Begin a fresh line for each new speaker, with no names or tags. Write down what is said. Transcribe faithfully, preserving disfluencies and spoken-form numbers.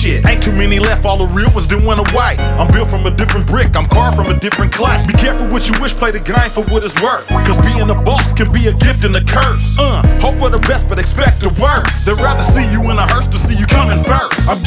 shit. Ain't too many left, all the real ones done went away. I'm built from a different brick, I'm carved from a different clay. Be careful what you wish, play the game for what it's worth. Cause being a boss can be a gift and a curse. Uh, hope for the best, but expect the worst. They'd rather see you in a hearse to see you coming first. I'm